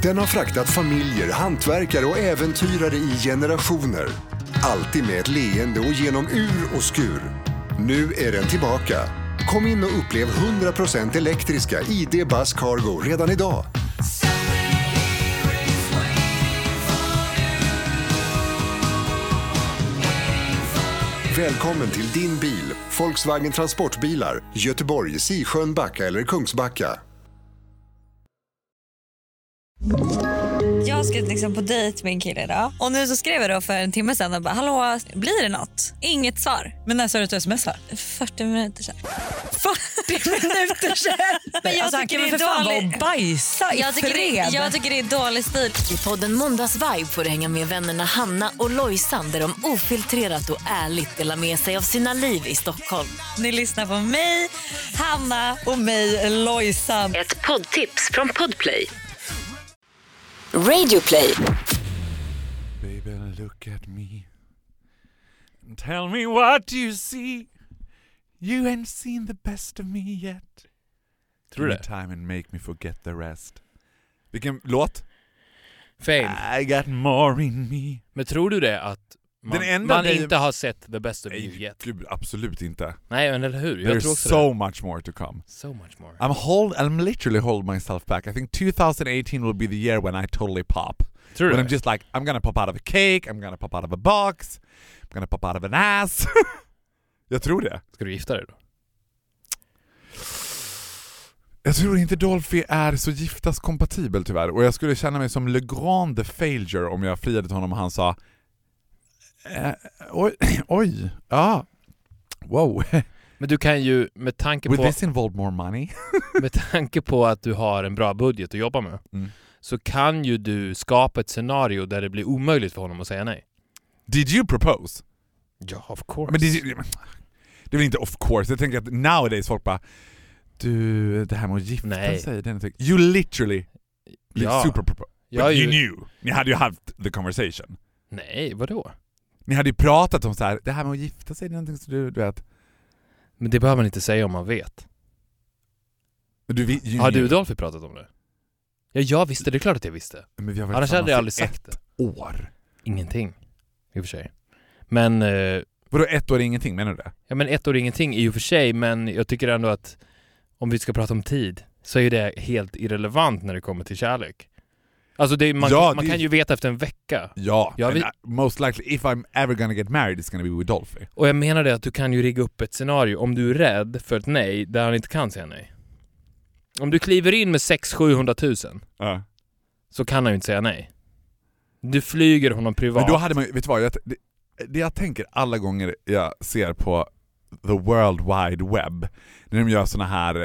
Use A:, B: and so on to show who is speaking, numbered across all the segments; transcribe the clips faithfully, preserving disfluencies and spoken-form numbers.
A: Den har fraktat familjer, hantverkare och äventyrare i generationer. Alltid med ett leende och genom ur och skur. Nu är den tillbaka. Kom in och upplev hundra procent elektriska I D Buzz Cargo redan idag. Välkommen till din bil, Volkswagen Transportbilar, Göteborg, Sisjön, Backa eller Kungsbacka.
B: Jag ska liksom på dejt med en kille idag. Och nu så skrev jag då för en timme sedan och bara, hallå, blir det något? Inget svar.
C: Men när sa du att du smsar?
B: fyrtio minuter sedan.
C: fyrtio minuter sedan?
B: Men jag
C: alltså,
B: tycker
C: han kan
B: det är
C: väl för fan vara
B: dålig-
C: och bajsa i
B: Jag tycker, det,
C: fred.
B: jag tycker det är dålig stil.
D: I podden Måndagsvibe får du hänga med vännerna Hanna och Lojsan där de ofiltrerat och ärligt delar med sig av sina liv i Stockholm.
B: Ni lyssnar på mig, Hanna och mig, Lojsan.
D: Ett poddtips från Podplay. Radioplay.
E: Baby, look at me and tell me what you see. You ain't seen the best of me yet.
F: Tror du
E: Give me
F: det?
E: time and make me forget the rest. Vilken låt?
F: Fame.
E: I got more in me.
F: Men tror du det att man,
E: Den enda
F: man
E: grejen-
F: inte har sett the best of you
E: Nej,
F: yet?
E: gud, absolut inte.
F: Nej, men eller hur? Jag
E: There's
F: tror också
E: so
F: det.
E: much more to come.
F: So much more.
E: I'm hold I'm literally holding myself back. I think twenty eighteen will be the year when I totally pop.
F: Tror du
E: When
F: det?
E: I'm just like, I'm gonna pop out of a cake, I'm gonna pop out of a box, I'm gonna pop out of an ass. Jag tror det.
F: Ska du gifta dig då?
E: Jag tror inte Dolphy är så giftaskompatibel tyvärr. Och jag skulle känna mig som Le Grand the Failure om jag friade till honom och han sa eh, oj, oj, ja, wow.
F: Men du kan ju, med tanke
E: Will
F: på,
E: this involve more money?
F: med tanke på att du har en bra budget att jobba med,
E: Mm.
F: så kan ju du skapa ett scenario där det blir omöjligt för honom att säga nej.
E: Did you propose?
F: Ja, of course.
E: Men did you, det är väl inte of course. Jag tänker att nowadays folk bara, du, det här med att gifta
F: Nej.
E: sig, den typ, you literally
F: Ja.
E: super propose.
F: Jag
E: But
F: är
E: you
F: ju...
E: knew. Ni hade ju haft the conversation.
F: Nej, vadå?
E: Ni hade ju pratat om så här, det här med att gifta sig, det är någonting som du, du vet.
F: Men det behöver man inte säga om man vet.
E: Du, vi, you
F: Har du och
E: knew.
F: Dolphy pratat om det? Ja, jag visste. Det är klart att jag visste.
E: Men vi har varit
F: Annars hade jag aldrig
E: tillsammans
F: sagt
E: i
F: det.
E: ett år.
F: Ingenting. I och för sig. Men... Eh,
E: Vadå ett år är ingenting, menar du det?
F: ja, men ett år är ingenting i och för sig, men jag tycker ändå att om vi ska prata om tid så är det helt irrelevant när det kommer till kärlek. Alltså det, man,
E: Ja,
F: man
E: det-
F: kan ju veta efter en vecka.
E: Ja,
F: Ja,
E: and
F: vi-
E: I- most likely if I'm ever gonna get married it's gonna be with Dolphy.
F: Och jag menar det att du kan ju rigga upp ett scenario om du är rädd för ett nej där han inte kan säga nej. Om du kliver in med sex sjuhundratusen
E: Ja.
F: så kan han ju inte säga nej. Du flyger honom privat.
E: Men då hade man, vet du vad, jag, det, det jag tänker alla gånger jag ser på the world wide web, när de gör såna här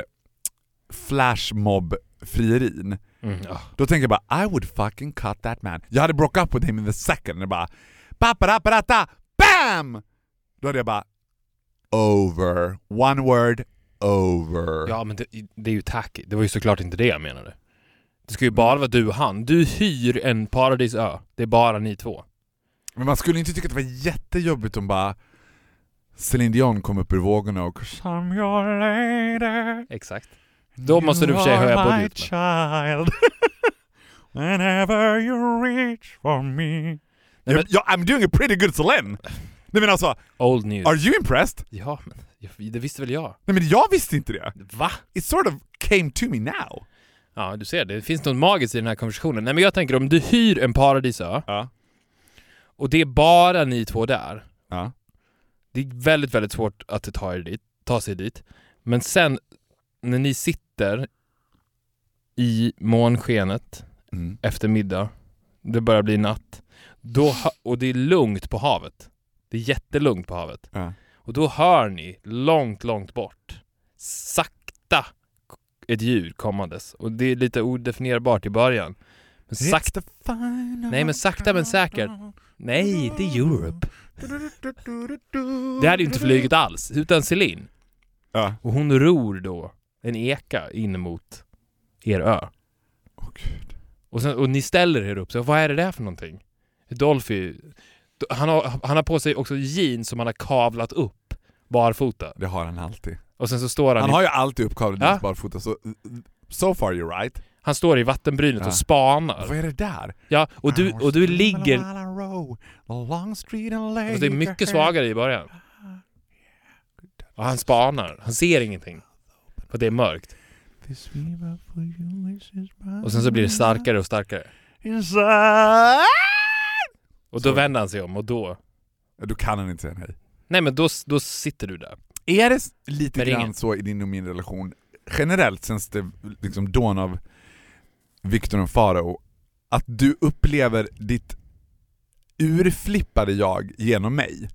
E: flashmob-frierin,
F: Mm, ja.
E: då tänker jag bara, I would fucking cut that man. Jag hade broke up with him in the second, och bara, paparapparata, bam! Då hade jag bara, over. One word, over.
F: Ja, men det, det är ju tacky. Det var ju såklart inte det jag menade. Det ska ju bara vara du och han. Du hyr en paradisö. Det är bara ni två.
E: Men man skulle inte tycka att det var jättejobbigt om bara Celine Dion kom upp ur vågorna och I'm your lady.
F: Exakt. Då måste du för sig höja budgeten.
E: child. Whenever you reach for me.
F: Nej,
E: jag,
F: men-
E: jag, I'm doing a pretty good Celine. Nej men alltså,
F: Old news.
E: are you impressed?
F: Ja, men jag- det visste väl jag.
E: Nej men jag visste inte det.
F: Va?
E: It sort of came to me now.
F: Ja, du ser. Det finns något magiskt i den här konversationen. Nej, men jag tänker om du hyr en paradisö
E: Ja.
F: och det är bara ni två där.
E: Ja.
F: Det är väldigt, väldigt svårt att ta, er dit, ta sig dit. Men sen när ni sitter i månskenet
E: Mm.
F: efter middag, det börjar bli natt, då, hö- och det är lugnt på havet. Det är jättelugnt på havet.
E: Ja.
F: Och då hör ni långt, långt bort, sakta, ett ljud kommandes. Och det är lite odefinierbart i början. Men sakta, nej men sakta men säkert. Nej, det är Europe. Det hade ju inte flugit alls, utan Celine.
E: Ja.
F: Och hon ror då en eka in mot er ö.
E: Åh gud.
F: Och, sen, och ni ställer er upp, så vad är det där för någonting? Dolphy, han har, han har på sig också jeans som han har kavlat upp barfota.
E: Det har han alltid.
F: Och sen så står han,
E: Han
F: i,
E: har ju alltid uppkavlad
F: Ja.
E: jeans barfota, så so far you're right.
F: Han står i vattenbrynet
E: Ja.
F: och spanar.
E: Vad är det där?
F: Ja, och du, och du ligger...
E: Alltså,
F: Det är mycket svagare i början. Och han spanar. Han ser ingenting. För det är mörkt. Och sen så blir det starkare och starkare. Och då
E: Så.
F: vänder han sig om och då...
E: Då kan han inte säga nej.
F: Nej, men då, då sitter du där.
E: Är det lite
F: Med
E: grann
F: ringen.
E: så i din och min relation generellt sen det liksom dawn av Victor och Farao att du upplever ditt urflippade jag genom mig?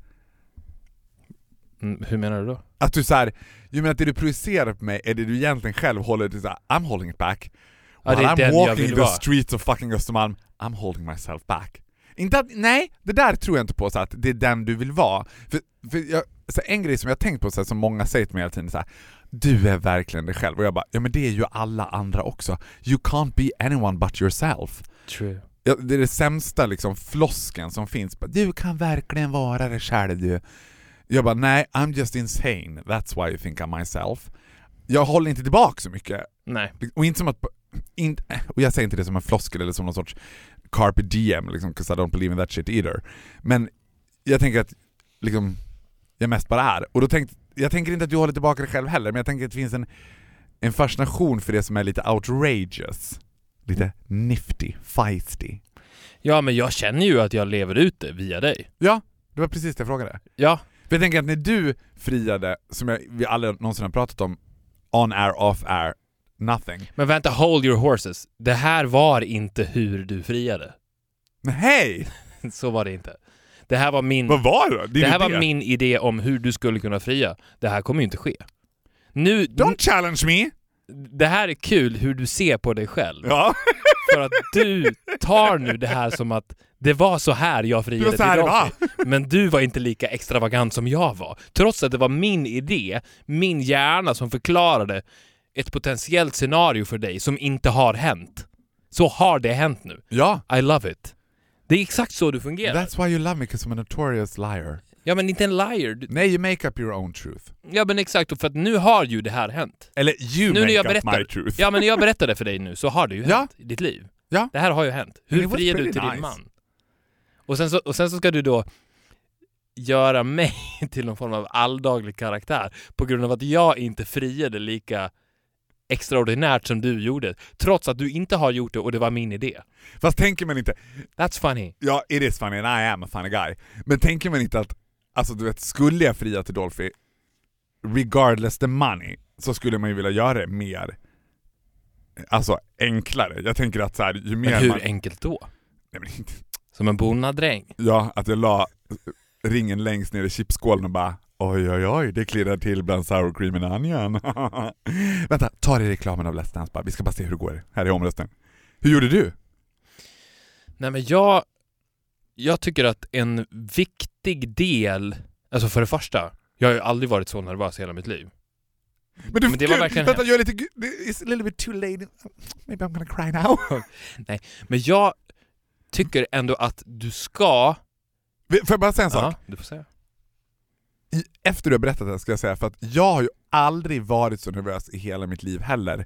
F: Mm, hur menar du då?
E: Att du så här, jag menar att det du projicerar på mig är det du egentligen själv håller till så här, I'm holding it back.
F: Ja, det är
E: While
F: den
E: I'm
F: jag
E: walking
F: vill
E: the
F: vara.
E: streets of fucking Östermalm, I'm holding myself back. Inte att, nej, det där tror jag inte på så att det är den du vill vara. För, för jag, så en grej som jag har tänkt på så här, som många säger till mig hela tiden så här, du är verkligen dig själv. Och jag bara, ja men det är ju alla andra också. You can't be anyone but yourself.
F: True.
E: Ja, det är det sämsta liksom flosken som finns. Du kan verkligen vara dig själv du. Jag bara, nej, I'm just insane. That's why you think I'm myself. Jag håller inte tillbaka så mycket.
F: Nej.
E: Och inte som att in, och jag säger inte det som en floskel eller som någon sorts carpe diem liksom, 'cause I don't believe in that shit either. Men jag tänker att liksom jag mest bara är. Och då tänkte jag tänker inte att du håller tillbaka dig själv heller, men jag tänker att det finns en en fascination för det som är lite outrageous. Lite nifty, feisty.
F: Ja, men jag känner ju att jag lever ut det via dig.
E: Ja, det var precis det jag frågade.
F: Ja.
E: För jag tänker att när du friade, som jag, vi alla någonsin har pratat om, on air, off air, nothing.
F: Men vänta, hold your horses. Det här var inte hur du friade.
E: Men hej!
F: Så var det inte. Det här var min...
E: Vad var det?
F: Det här var min idé om hur du skulle kunna fria. Det här kommer ju inte ske. Nu...
E: Don't challenge me!
F: Det här är kul hur du ser på dig själv.
E: Ja.
F: För att du tar nu det här som att det var så här jag friade
E: Det var så här
F: till
E: det var.
F: Dolphy. Men du var inte lika extravagant som jag var. Trots att det var min idé, min hjärna som förklarade ett potentiellt scenario för dig som inte har hänt. Så har det hänt nu.
E: Ja.
F: I love it. Det är exakt så du fungerar.
E: That's why you love me, because I'm a notorious liar.
F: Ja, men inte en liar. Du...
E: Nej, you make up your own truth.
F: Ja, men exakt. För att nu har ju det här hänt.
E: Eller you
F: Nu
E: make
F: när jag
E: up
F: berättar...
E: my truth.
F: Ja, men när jag berättar det för dig nu så har det ju
E: Ja.
F: hänt i ditt liv.
E: Ja.
F: Det här har ju hänt.
E: And
F: Hur
E: it was
F: friar du
E: pretty
F: till
E: nice.
F: din man? Och sen, så, och sen så ska du då göra mig till någon form av alldaglig karaktär på grund av att jag inte friade lika extraordinärt som du gjorde, trots att du inte har gjort det och det var min idé.
E: Fast tänker man inte...
F: That's funny.
E: Ja, it is funny and I am a funny guy. Men tänker man inte att, alltså du vet, skulle jag fria till Dolphy, regardless the money, så skulle man ju vilja göra det mer, alltså enklare. Jag tänker att så här, ju mer
F: Men hur
E: man...
F: enkelt då?
E: Nej, men inte...
F: Som en bonnadräng.
E: Ja, att jag la ringen längst ner i chipskålen och bara oj oj oj, det klirrar till bland sour cream and onion. Vänta, ta det i reklamen av Let's Dance bara. Vi ska bara se hur det går här i omrösten. Hur gjorde du?
F: Nej, men jag jag tycker att en viktig del, alltså för det första, jag har ju aldrig varit så nervös i hela mitt liv.
E: Men, du,
F: Men det var verkligen
E: vänta, jag är lite, it's a little bit too late. Maybe I'm gonna cry now.
F: Nej, men jag tycker ändå att du ska...
E: Får jag bara säga en sak?
F: Ja, du får säga.
E: I, efter du har berättat det ska jag säga, för att jag har ju aldrig varit så nervös i hela mitt liv heller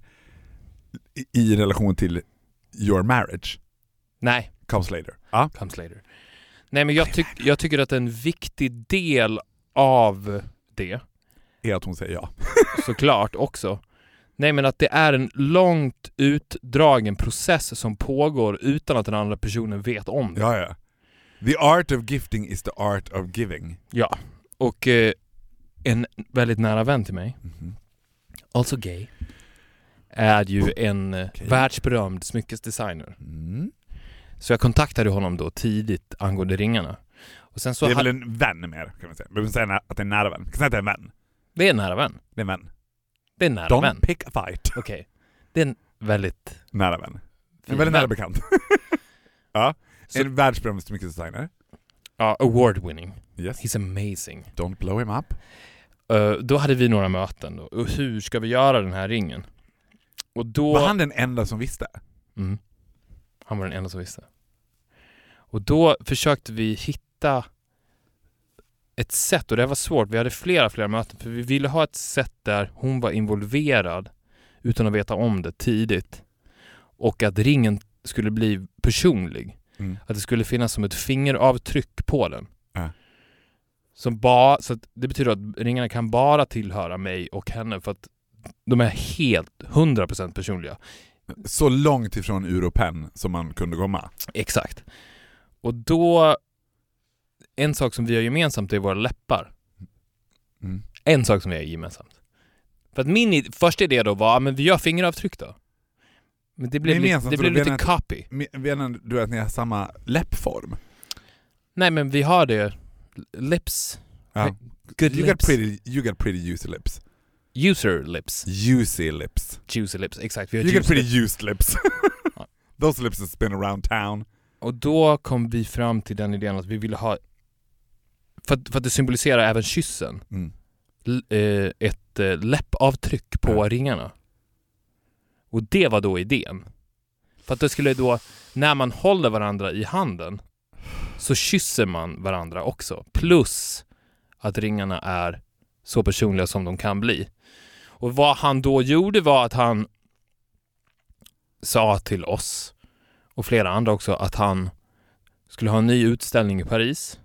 E: i, i relation till your marriage.
F: Nej.
E: Comes later. Ja.
F: Comes later. Nej, men jag, tyck, jag tycker att en viktig del av det
E: Är att hon säger ja.
F: såklart också. Nej, men att det är en långt utdragen process som pågår utan att den andra personen vet om det.
E: Ja, ja. The art of gifting is the art of giving.
F: Ja, och eh, en väldigt nära vän till mig,
E: Mm-hmm.
F: also gay, är ju en eh,
E: Okay.
F: världsberömd smyckesdesigner.
E: Mm.
F: Så jag kontaktade honom då tidigt angående ringarna. Och sen så
E: Det är
F: ha-
E: väl en vän mer, kan man säga. Men man säger att det är en nära vän. Man kan säga att det är en vän.
F: Det är en nära vän.
E: Det är en vän.
F: Det är en nära
E: Don't
F: vän.
E: pick a fight.
F: Okej. Det är en väldigt...
E: Nära vän. En
F: fin
E: väldigt nära
F: vän.
E: bekant. Ja.
F: Så-
E: En världsberömd smyckesdesigner.
F: Ja, award winning.
E: Yes.
F: He's amazing.
E: Don't blow him up.
F: Uh, då hade vi några möten då. Och hur ska vi göra den här ringen? Och då...
E: Var han den enda som visste?
F: Mm. Han var den enda som visste. Och då försökte vi hitta ett sätt, och det var svårt. Vi hade flera, flera möten, för vi ville ha ett sätt där hon var involverad utan att veta om det tidigt. och att ringen skulle bli personlig.
E: Mm.
F: Att det skulle finnas som ett fingeravtryck på den.
E: Äh.
F: Som ba, så att det betyder att ringarna kan bara tillhöra mig och henne för att de är helt hundra procent personliga.
E: Så långt ifrån Europen som man kunde komma.
F: Exakt. Och då, en sak som vi har gemensamt är våra läppar.
E: Mm.
F: En sak som vi har gemensamt. För att min id- första idé då var, men vi gör fingeravtryck då. Men det blev, li- det blev lite
E: att,
F: copy.
E: Menar du att ni har samma läppform?
F: Nej, men vi har det. Lips.
E: Ja.
F: Good
E: you
F: lips.
E: got pretty, you got pretty juicy lips.
F: User lips.
E: Juicy lips.
F: Juicy lips, exakt. Vi har
E: You
F: juicy
E: got pretty
F: lips.
E: used lips. Those lips has been around town.
F: Och då kom vi fram till den idén att vi ville ha, för att, för att det symboliserar även kyssen,
E: Mm.
F: L- eh, ett eh, läppavtryck på
E: Ja.
F: ringarna. Och det var då idén. För att det skulle då, när man håller varandra i handen så kysser man varandra också. Plus att ringarna är så personliga som de kan bli. Och vad han då gjorde var att han sa till oss och flera andra också att han skulle ha en ny utställning i Paris.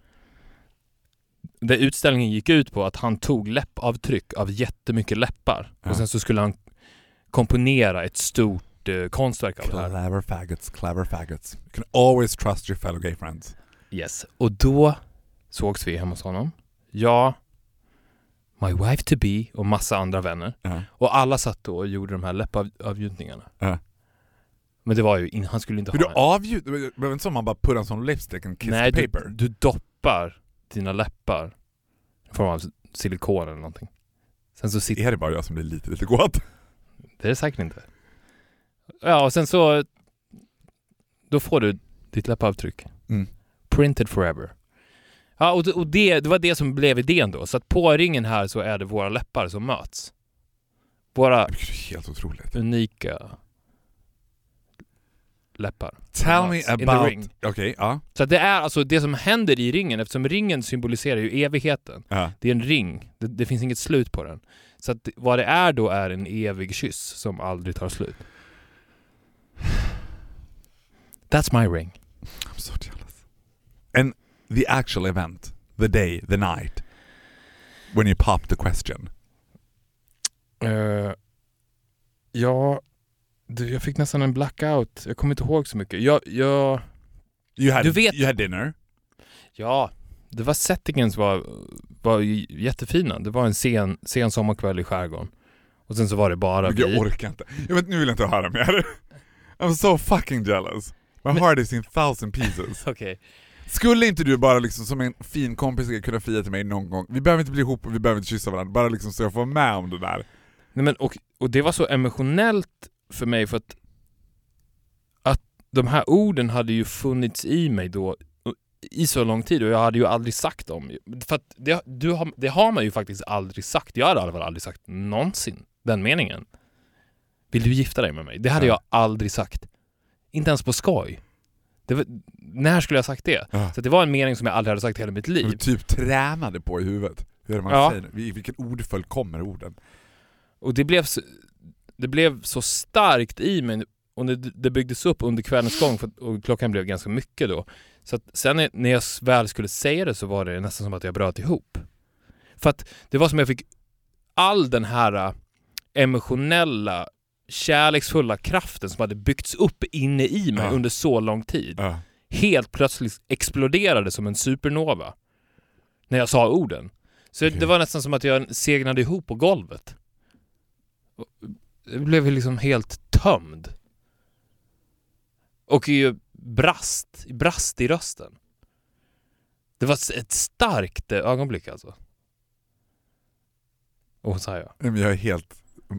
F: Där utställningen gick ut på att han tog läppavtryck av jättemycket läppar.
E: Ja.
F: Och sen så skulle han komponera ett stort eh, konstverk av det här.
E: Clever faggots, clever faggots. You can always trust your fellow gay friends.
F: Yes. Och då sågs vi hemma hos honom. Jag, my wife to be och massa andra vänner.
E: Ja.
F: Och alla satt då och gjorde de här läppavgjutningarna.
E: Ja.
F: Men det var ju, in, han skulle inte
E: Hur
F: ha
E: du avgjut? Det var inte som man bara put on some lipstick and kiss
F: Nej,
E: the
F: du,
E: paper.
F: du doppar dina läppar i form av silikon eller någonting. Sen så sitter...
E: Är det bara jag som blir lite, lite gåt?
F: Det är det säkert inte. Ja, och sen så då får du ditt läppavtryck.
E: Mm.
F: Printed forever. Ja, och, och det, det var det som blev idén då. Så att på ringen här så är det våra läppar som möts. Våra
E: Det är helt otroligt.
F: unika läppar.
E: Tell me
F: In the
E: about...
F: ring.
E: Okej, okay, ja.
F: Så att det är alltså det som händer i ringen, eftersom ringen symboliserar ju evigheten.
E: ja.
F: Det är en ring. Det, det finns inget slut på den. Så att vad det är då är en evig kyss som aldrig tar slut. That's my ring.
E: I'm so jealous. And the actual event, the day, the night, when you popped the question.
F: Uh, ja, du, jag fick nästan en blackout. Jag kommer inte ihåg så mycket. Jag, jag,
E: You had,
F: Du vet-
E: you had dinner.
F: ja, det var settingen som var, var ju jättefina. Det var en sen, sen sommarkväll i skärgården. Och sen så var det bara
E: Jag
F: vi.
E: orkar inte. Jag vet, nu vill jag inte höra mer. I'm so fucking jealous. My
F: Men-
E: heart is in thousand pieces.
F: Okej.
E: Skulle inte du bara liksom som en fin kompis kunna fria till mig någon gång? Vi behöver inte bli ihop och vi behöver inte kyssa varandra. Bara liksom så jag får vara med om det där.
F: Nej, men, och, och det var så emotionellt för mig för att, att de här orden hade ju funnits i mig då i så lång tid och jag hade ju aldrig sagt dem. För att det, du har, det har man ju faktiskt aldrig sagt. Jag hade i alla fall aldrig sagt någonsin den meningen. Vill du gifta dig med mig? Det hade
E: Ja.
F: jag aldrig sagt. Inte ens på skoj. Det var, när skulle jag sagt det?
E: Ja.
F: Så det var en mening som jag aldrig hade sagt i hela mitt
E: Du
F: liv.
E: typ tränade på i huvudet. Hur är det man
F: Ja.
E: säger? I vilken ordföljd kommer orden?
F: Och det blev så, det blev så starkt i mig och det, det byggdes upp under kvällens gång för, och klockan blev ganska mycket då. Så att sen när jag väl skulle säga det så var det nästan som att jag bröt ihop. För att det var som jag fick all den här emotionella, kärleksfulla kraften som hade byggts upp inne i mig
E: Ja.
F: under så lång tid.
E: Ja.
F: Helt plötsligt exploderade som en supernova när jag sa orden. Så
E: Okej.
F: det var nästan som att jag segnade ihop på golvet. Jag blev liksom helt tömd. Och ju brast, brast i rösten. Det var ett starkt ögonblick alltså. Och sa jag.
E: Nej, men jag är helt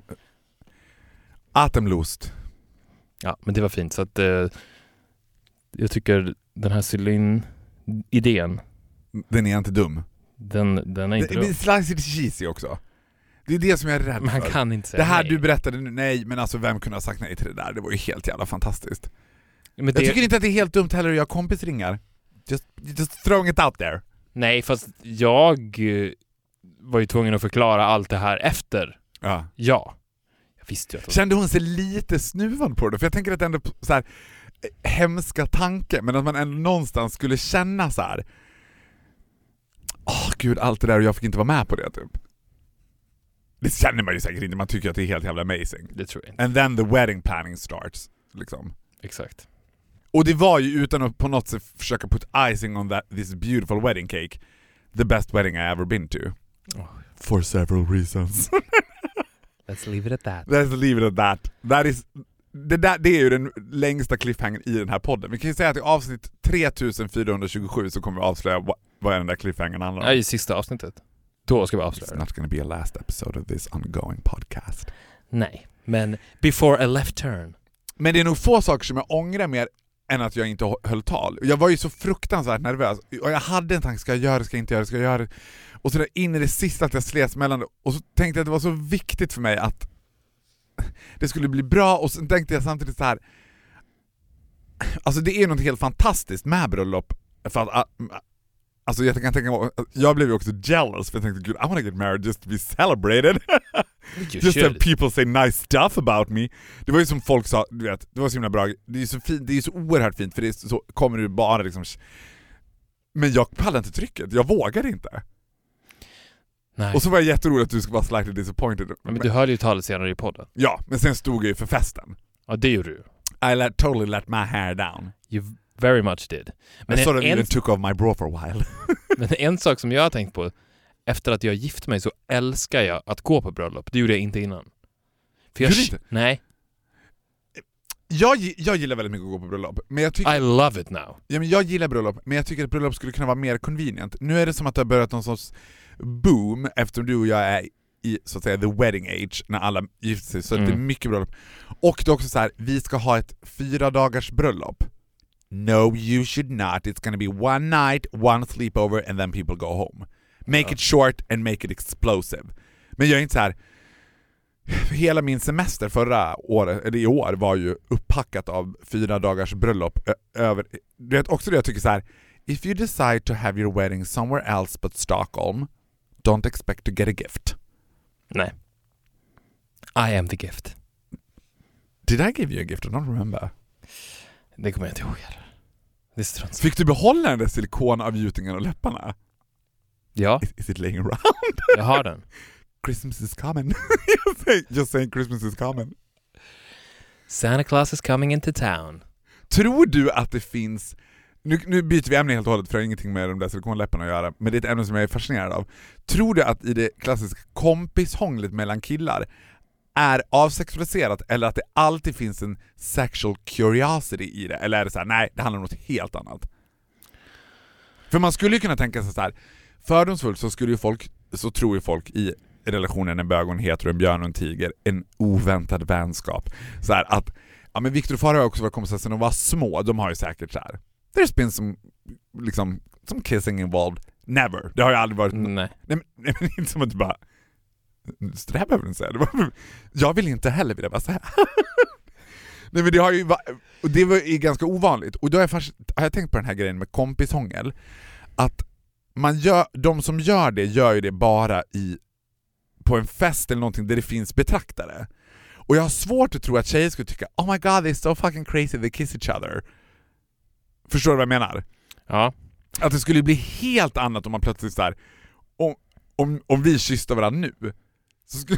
E: atemlost.
F: Ja, men det var fint. Så att eh, jag tycker den här Celine-idén,
E: Den är inte dum.
F: den, den är inte
E: Det, det är
F: dum.
E: slightly cheesy också. Det är det som jag är rädd
F: Men han
E: för.
F: kan inte säga
E: Det här
F: nej.
E: du berättade nu, nej men alltså vem kunde ha sagt nej till det där? Det var ju helt jävla fantastiskt.
F: Men
E: Jag
F: det,
E: tycker inte att det är helt dumt heller att göra kompisringar. Just, just throwing it out there.
F: Nej, fast jag eh, var ju tvungen att förklara allt det här efter.
E: Ja.
F: Ja. Jag visste ju att hon...
E: Kände hon sig lite snuvad på det? För jag tänker att det ändå så här hemska tanke, men att man ändå någonstans skulle känna så här. Åh gud, allt det där och jag fick inte vara med på det typ. Det känner man ju säkert inte, man tycker att det är helt jävla amazing.
F: Det tror jag inte.
E: And then the wedding planning starts liksom.
F: Exakt.
E: Och det var ju utan att på något sätt försöka put icing on that this beautiful wedding cake, the best wedding I ever been to.
F: Oh.
E: For several reasons.
F: Let's leave it at that.
E: Let's leave it at that. That is, det, där, det är ju den längsta cliffhangern i den här podden. Vi kan ju säga att i avsnitt tre tusen fyrahundratjugosju så kommer vi avslöja vad, vad är den där cliffhangern handlar om.
F: Ja, i sista avsnittet. Då ska vi avslöja.
E: It's not going to be a last episode of this ongoing podcast.
F: Nej, men before a left turn.
E: Men det är nog få saker som jag ångrar mer än att jag inte höll tal. Jag var ju så fruktansvärt nervös. Och jag hade en tanke, ska jag göra det, ska jag inte göra det, ska jag göra det. Och så där in i det sista att jag slets mellan det. Och så tänkte jag att det var så viktigt för mig att det skulle bli bra. Och så tänkte jag samtidigt så här. Alltså det är något helt fantastiskt med bröllop. För att, alltså jag kan tänka, jag blev ju också jealous. För jag tänkte, gud, I want to get married just to be celebrated. Just have people say nice stuff about me. Det var ju som folk sa, du vet, det var så himla bra. Det är ju så fint, det är så oerhört fint, för det är så, kommer du bara liksom. Men jag pallade inte trycket, jag vågade inte.
F: Nej.
E: Och så var jag jätterolig att du skulle vara slightly disappointed.
F: Men du hörde ju talet senare i podden.
E: Ja, men sen stod jag ju för festen.
F: Ja, det gjorde du.
E: I let, totally let my hair down.
F: You very much did. Men
E: I sort of
F: en,
E: even took off my bra for a while.
F: Men en sak som jag har tänkt på, efter att jag gift mig så älskar jag att gå på bröllop. Det gjorde jag inte innan. För jag,
E: Gjorde inte?
F: Nej.
E: Jag, jag gillar väldigt mycket att gå på bröllop. Men jag tycker,
F: I love it now.
E: ja, men jag gillar bröllop, men jag tycker att bröllop skulle kunna vara mer convenient. Nu är det som att det har börjat någon sorts boom efter du och jag är i så att säga the wedding age när alla gifter sig, så mm. det är mycket bröllop. Och det är också så här, vi ska ha ett fyra dagars bröllop. No, you should not. It's gonna be one night, one sleepover and then people go home. Make ja. it short and make it explosive. Men jag är inte så här. Hela min semester förra året, eller i år, var ju upppackat av fyra dagars bröllop ö- över. Du vet också det jag tycker så här. If you decide to have your wedding somewhere else but Stockholm, don't expect to get a gift.
F: Nej. I am the gift.
E: Did I give you a gift? I don't remember.
F: Det kommer jag inte ihåg. Det strunts.
E: Fick du behålla den där silikonavgjutningen och läpparna?
F: Ja.
E: Is, is it laying around?
F: Jag har den.
E: Christmas is coming. Just saying Christmas is coming.
F: Santa Claus is coming into town.
E: Tror du att det finns... Nu, nu byter vi ämne helt och hållet för det har ingenting med de där silikonläpparna att göra. Men det är ett ämne som jag är fascinerad av. Tror du att i det klassiska kompishånglet mellan killar är avsexualiserat, eller att det alltid finns en sexual curiosity i det? Eller är det så här, nej, det handlar om något helt annat? För man skulle ju kunna tänka sig så här, fördomsfullt så skulle ju folk, så tror ju folk i relationen en bög och en hetero, en björn och en tiger, en oväntad vänskap. Så här att, ja men Victor och Farah har också varit kompisar sedan de var små, de har ju säkert så här. There's been some, liksom, some kissing involved. Never. Det har ju aldrig varit...
F: Nej.
E: Nej, men, nej, men inte som att du bara... Det här behöver du inte säga. Det var, jag vill inte heller vilja bara säga. Nej, men det har ju... Och det var ju ganska ovanligt. Och då har jag, fast, har jag tänkt på den här grejen med kompishångel. Att man gör, de som gör det gör ju det bara i på en fest eller någonting där det finns betraktare. Och jag har svårt att tro att tjejer skulle tycka oh my god, they're so fucking crazy, they kiss each other. Förstår du vad jag menar?
F: Ja.
E: Att det skulle bli helt annat om man plötsligt så här, om, om, om vi kysste varandra nu så skulle...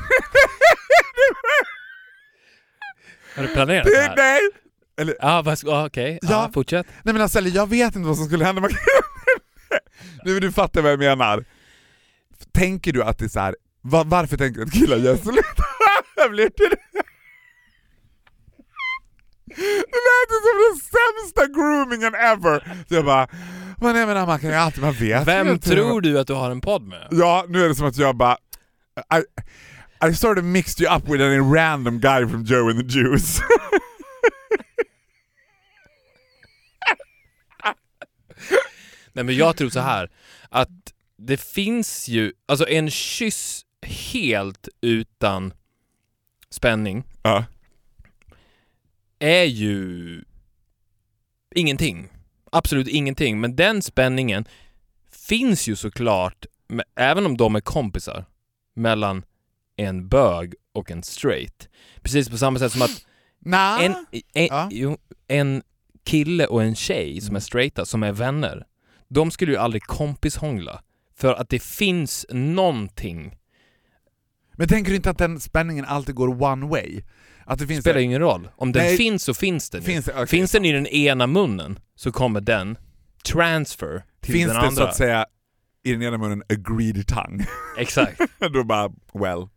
F: Har du planerat det här?
E: Nej! Eller,
F: ah, ah, okej. Okay.
E: Ja.
F: Ah, fortsätt.
E: Nej men alltså, jag vet inte vad som skulle hända. Nu du fattar vad jag menar. Tänker du att det är så här, var, varför tänker du att killar gör så lätt? Jag blir till det. Det lät som den sämsta groomingen ever. Så jag bara, men jag menar, man kan ju alltid, man vet.
F: Vem tror du att du har en podd med?
E: Ja, nu är det som att jag bara I, I sort of mixed you up with a random guy from Joe and the Juice.
F: Nej, men jag tror så här att det finns ju, alltså en kyss helt utan spänning
E: Ja.
F: är ju ingenting. Absolut ingenting. Men den spänningen finns ju såklart, även om de är kompisar, mellan en bög och en straight. Precis på samma sätt som att
E: nah.
F: en, en,
E: ja.
F: jo, en kille och en tjej som är straighta, som är vänner, de skulle ju aldrig kompishångla. För att det finns någonting.
E: Men tänker du inte att den spänningen alltid går one way? Att det finns
F: spelar
E: en...
F: ingen roll. Om den
E: Nej.
F: finns så finns den.
E: Finns, det, okay.
F: finns den i den ena munnen så kommer den transfer till
E: finns
F: den
E: det
F: andra.
E: Så att säga i den ena munnen agreed tongue?
F: Exakt.
E: Då bara, well.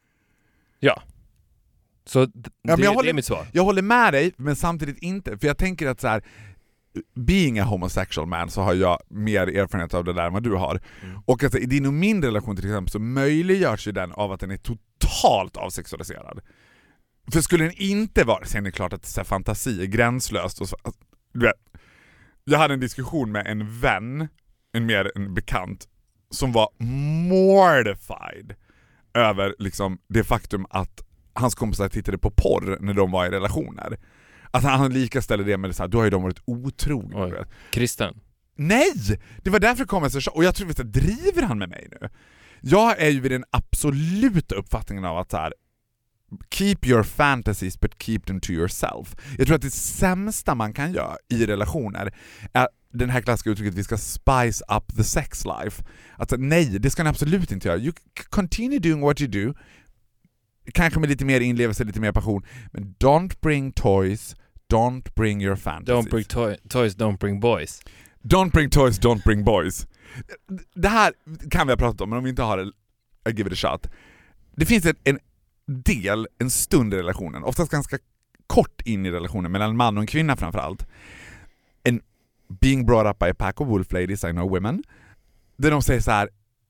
F: Ja. Så d-
E: Ja, men
F: det,
E: jag
F: det
E: håller,
F: är mitt svar.
E: Jag håller med dig, men samtidigt inte. För jag tänker att så här, being a homosexual man, så har jag mer erfarenhet av det där än vad du har. Mm. Och alltså, i din och min relation till exempel så möjliggörs ju den av att den är totalt avsexualiserad. För skulle den inte vara, sen är det klart att så här, fantasi är gränslöst. Och så, alltså, du vet, jag hade en diskussion med en vän, en mer en bekant, som var mortified över liksom, det faktum att hans kompisar tittade på porr när de var i relationer. Att han lika ställde det med det så här, då har ju de varit otrogna.
F: Kristen.
E: Nej! Det var därför kom jag så, och jag tror att driver han med mig nu. Jag är ju vid den absoluta uppfattningen av att så här, keep your fantasies but keep them to yourself. Jag tror att det sämsta man kan göra i relationer är den här klassiska uttrycket vi ska spice up the sex life. Alltså nej, det ska ni absolut inte göra. You continue doing what you do. Kanske med lite mer inlevelse, lite mer passion. Men don't bring toys, don't bring your fantasies.
F: Don't bring to- toys, don't bring boys.
E: Don't bring toys, don't bring boys. Det här kan vi ha pratat om, men om vi inte har det, I give it a shot. Det finns en, en del, en stund i relationen, oftast ganska kort in i relationen, mellan en man och en kvinna framförallt. En being brought up by a pack of wolf ladies, I know women. Där de säger så här,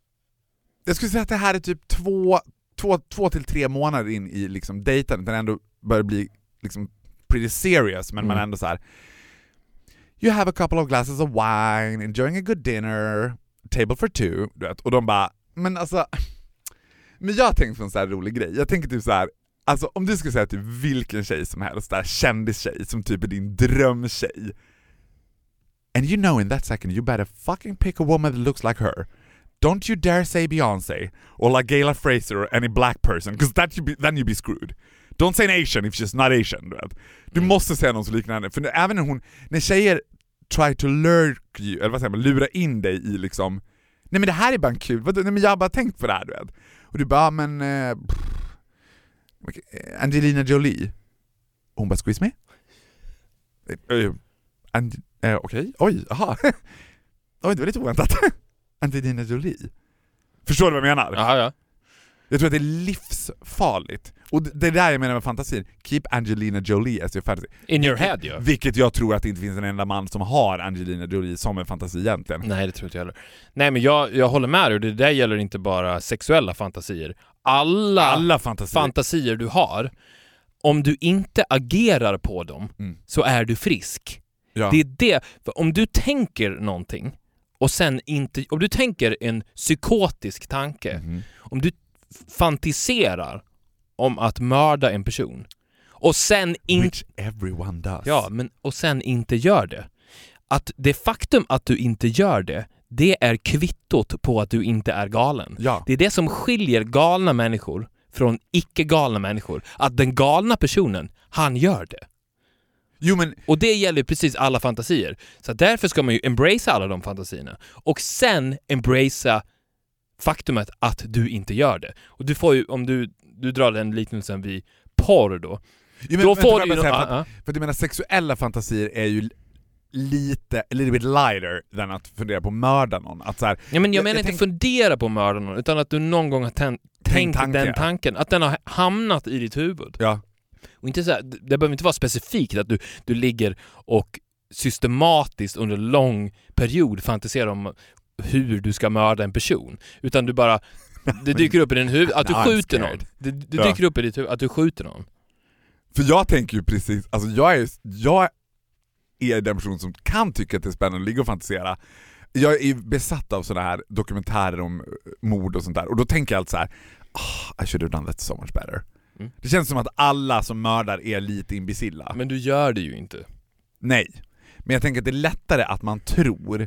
E: jag skulle säga att det här är typ två, två, två till tre månader in i liksom dejten, den ändå börjar bli liksom pretty serious, men mm. man ändå så här. You have a couple of glasses of wine, enjoying a good dinner, table for two, du vet. Och de bara, men alltså, men jag tänkte på en så här rolig grej. Jag tänker typ så här, alltså om du skulle säga typ vilken tjej som helst, där kändistjej som typ är din drömtjej. And you know in that second you better fucking pick a woman that looks like her. Don't you dare say Beyoncé or like Gayla Fraser or any black person, because that you be, then you be screwed. Don't say an Asian if she's not Asian. Du, vet. du mm. måste säga någon som liknar henne. För när, även när hon, när tjejer try to lurk you, eller vad säger man, lura in dig i liksom, nej men det här är bara en kul, nej men jag har bara tänkt på det här, du vet. Och du bara, men eh, Angelina Jolie. Hon bara, squeeze me? Uh, and, uh, Okej, okay. Oj, aha. Oj, det var lite oväntat. Angelina Jolie. Förstår du vad jag menar?
F: Aha, ja.
E: Jag tror att det är livsfarligt. Och det är där jag menar med fantasin. Keep Angelina Jolie as your fantasy.
F: In your head, ja.
E: Vilket jag tror att det inte finns en enda man som har Angelina Jolie som en fantasi egentligen.
F: Nej, det tror inte jag heller. Nej, men jag, jag håller med dig. Och det där gäller inte bara sexuella fantasier. Alla,
E: Alla fantasier.
F: fantasier du har, om du inte agerar på dem mm. så är du frisk.
E: Ja.
F: Det är det. För om du tänker någonting och sen inte, om du tänker en psykotisk tanke, mm. om du fantiserar om att mörda en person och sen inte,
E: which everyone does.
F: Ja, men och sen inte gör det. Att det faktum att du inte gör det, det är kvittot på att du inte är galen.
E: Ja.
F: Det är det som skiljer galna människor från icke-galna människor. Att den galna personen, han gör det.
E: Jo, men...
F: Och det gäller precis alla fantasier. Så därför ska man ju embracea alla de fantasierna. Och sen embracea faktumet att du inte gör det. Och du får ju, om du, du drar den liknelsen vid porr då.
E: Jo, men,
F: då får
E: vänta,
F: du ju...
E: Säga,
F: Uh,
E: för, att, för att jag menar, sexuella fantasier är ju lite, a little bit lighter than att fundera på att mörda någon. Att så här,
F: ja, men jag, jag menar
E: jag
F: inte tänk... fundera på att mörda någon, utan att du någon gång har ten- tänkt tanke, den tanken. Att den har hamnat i ditt huvud.
E: Ja.
F: Och inte så här, det behöver inte vara specifikt att du, du ligger och systematiskt under en lång period fantiserar om hur du ska mörda en person. Utan du bara, det dyker upp i din huvud att du skjuter någon. Det, det dyker ja. upp i ditt huvud att du skjuter någon.
E: För jag tänker ju precis, alltså jag är, jag är den person som kan tycka att det är spännande att ligga och fantisera. Jag är besatt av sådana här dokumentärer om mord och sånt där. Och då tänker jag alltid så här, oh, I should have done that so much better. Mm. Det känns som att alla som mördar är lite imbecilla.
F: Men du gör det ju inte.
E: Nej. Men jag tänker att det är lättare att man tror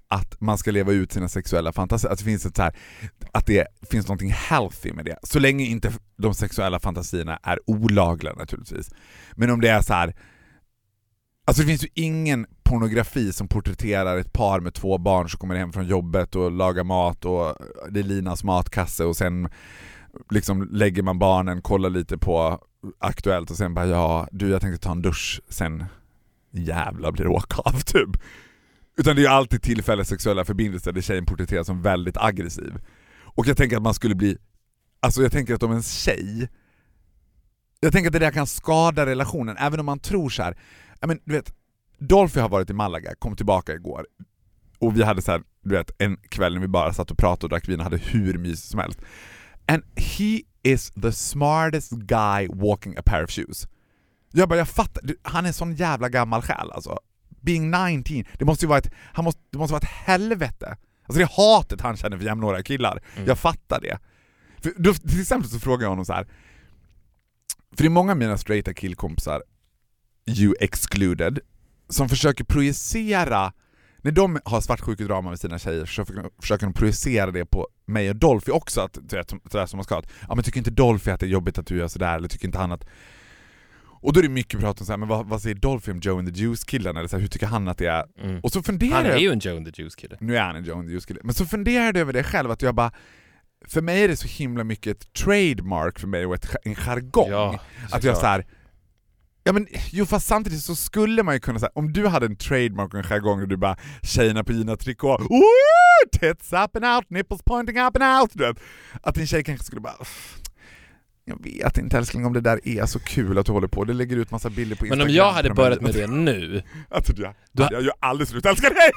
E: att man ska leva ut sina sexuella fantasier. Att det finns ett så här, att det finns någonting healthy med det. Så länge inte de sexuella fantasierna är olagliga naturligtvis. Men om det är så här, alltså det finns ju ingen pornografi som porträtterar ett par med två barn som kommer hem från jobbet och lagar mat och det är Linas matkasse och sen liksom lägger man barnen, kollar lite på Aktuellt och sen bara ja, du jag tänkte ta en dusch sen jävla blir åka av typ. Utan det är ju alltid tillfälliga sexuella förbindelser där tjejen porträtteras som väldigt aggressiv. Och jag tänker att man skulle bli, alltså jag tänker att om en tjej, jag tänker att det där kan skada relationen även om man tror så här. I mean, du vet, Dolphy har varit i Malaga, kom tillbaka igår och vi hade så här, du vet, en kväll när vi bara satt och pratade och drack vin och hade hur mysigt som helst. And he is the smartest guy walking a pair of shoes. Jag bara, jag fattar, han är sån jävla gammal själ alltså. Being nitton, det måste ju vara ett, han måste, det måste vara ett helvete. Alltså det hatet han känner för jämnåriga killar. Mm. Jag fattar det. För då, till exempel så frågar jag honom så här. För det är många av mina straighta killkompisar, you excluded, som försöker projicera, när de har svartsjukedrama med sina tjejer så försöker de projicera det på mig och Dolphy också, att det är som man ska. Ja, men tycker inte Dolphy att det är jobbigt att du gör sådär, eller tycker inte han att... Och då är det mycket prat om så här, men vad, vad säger Dolphy om Joe and the Juice-killen, eller så här, hur tycker han att det är? Mm. Och så funderar
F: han är ju en Joe and the Juice-kille.
E: Nu är han en Joe and the Juice-kille. Men så funderar jag över det själv, att jag bara, för mig är det så himla mycket ett trademark för mig och ett, en jargong. Ja, att jag så här, ja men jo, fast samtidigt så skulle man ju kunna säga, om du hade en trademark och en jargong och du bara tjejerna på Gina Tricot, woo, tits up and out, nipples pointing up and out, du vet. Att din tjej kanske skulle bara, jag vet inte älskling om det där är så kul att du håller på. Det lägger ut massa bilder på Instagram.
F: Men om jag hade börjat med det nu,
E: alltså, jag, du har... jag gör aldrig slut, älskar dig.